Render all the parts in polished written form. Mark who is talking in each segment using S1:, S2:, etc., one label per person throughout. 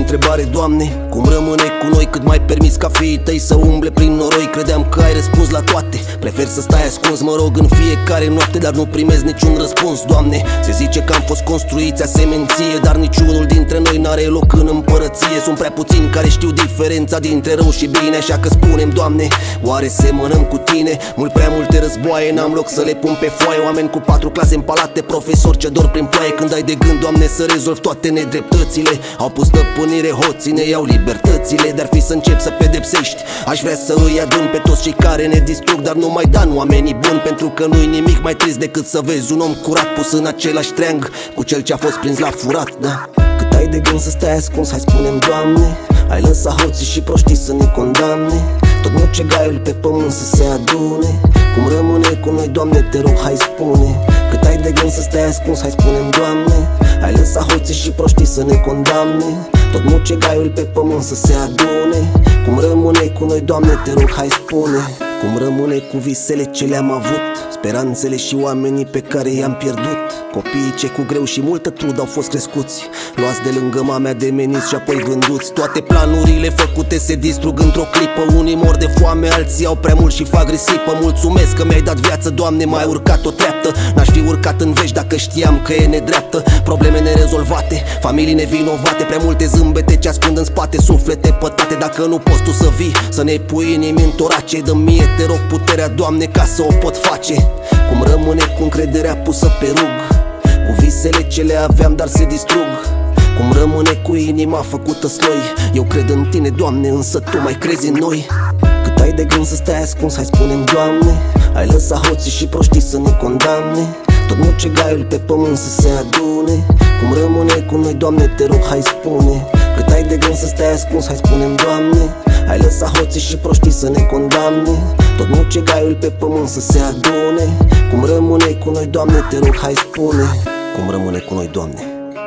S1: întrebare, Doamne, cum rămâne cu noi cât mai permis ca fiii tăi să umble prin noroi? Credeam că ai răspuns la toate, prefer să stai ascuns, mă rog, în fiecare noapte, dar nu primesc niciun răspuns, Doamne. Se zice că am fost construiți asemenție, dar niciunul dintre noi n-are loc în împărăție. Sunt prea puțini care știu diferența dintre rău și bine, așa că spunem, Doamne, oare semănăm cu Tine? Mult prea multe războaie, n-am loc să le pun pe foaie. Oameni cu 4 clase în palate, profesori ce dor prin ploaie. Când ai de gând, Doamne, să rezolvi toate nedreptățile, au pus stăpânire hoții, ne iau libertățile. Dar fi să încep să pedepsești, aș vrea să îi adun pe toți cei care ne distrug, dar nu mai da în oamenii buni, pentru că nu-i nimic mai trist decât să vezi un om curat pus în același treang cu cel ce a fost prins la furat, da? Cât ai de gând să stai ascuns, hai spunem, Doamne, ai lăsat hoții și proștii să ne condamne, tot mucegaiul pe pământ să se adune. Cum rămâne cu noi, Doamne, te rog, hai spune. Cât ai de gând să stai ascuns, hai spunem, Doamne, ai lăsat hoții și proștii să ne condamne, tot mucegaiul pe pământ să se adune. Cum rămâne cu noi, Doamne, te rog, hai spune. Cum rămâne cu visele ce le-am avut, speranțele și oamenii pe care i-am pierdut, copiii ce cu greu și multă trudă au fost crescuți, luați de lângă mamea de meniți și apoi vânduți. Toate planurile făcute se distrug într-o clipă, unii mor de foame, alții au prea mult și fac risipă. Mulțumesc că mi-ai dat viață, Doamne, m-ai urcat o treaptă, n-aș fi urcat în veci dacă știam că e nedreaptă. Probleme nerezolvate, familii nevinovate, prea multe zâmbete ce ascund în spate, suflete pătate. Dacă nu poți Tu să vii, să ne pui inimi în torace, dă-mi mie, te rog, puterea, Doamne, ca să o pot face. Cum rămâne cu încrederea pusă pe rug, cu visele ce le aveam dar se distrug? Cum rămâne cu inima făcută sloi? Eu cred în Tine, Doamne, însă Tu mai crezi în noi. Cât ai de gând să stai ascuns, hai spunem, Doamne, ai lăsat hoții și proștii să ne condamne, tot mucegaiul pe pământ să se adune. Cum rămâne cu noi, Doamne, te rog, hai spune. Cât ai de gând să stai ascuns, hai spunem, Doamne, ai lăsat hoții și proștii să ne condamne, tot mucegaiul pe pământ să se adune. Cum rămâne cu noi, Doamne, te rog, hai spune. Cum rămâne cu noi, Doamne?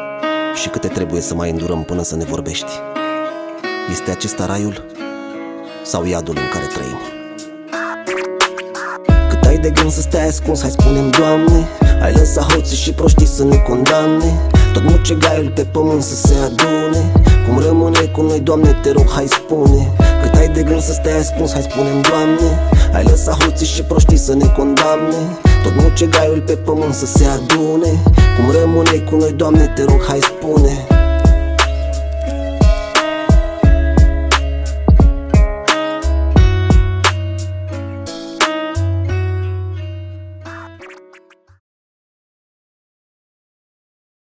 S1: Și câte trebuie să mai îndurăm până să ne vorbești? Este acesta raiul sau iadul în care trăim? Cât ai de gând să stai ascuns, hai spunem, Doamne, ai lăsat hoții și proștii să ne condamne, tot mucegaiul pe pământ să se adune. Cum rămâne cu noi, Doamne, te rog, hai spune. Cât ai de gând să stai ascuns, hai spunem, Doamne, ai lăsat hoții și proștii să ne condamne, tot mucegaiul pe pământ să se adune. Cum rămâne cu noi, Doamne, te rog, hai spune.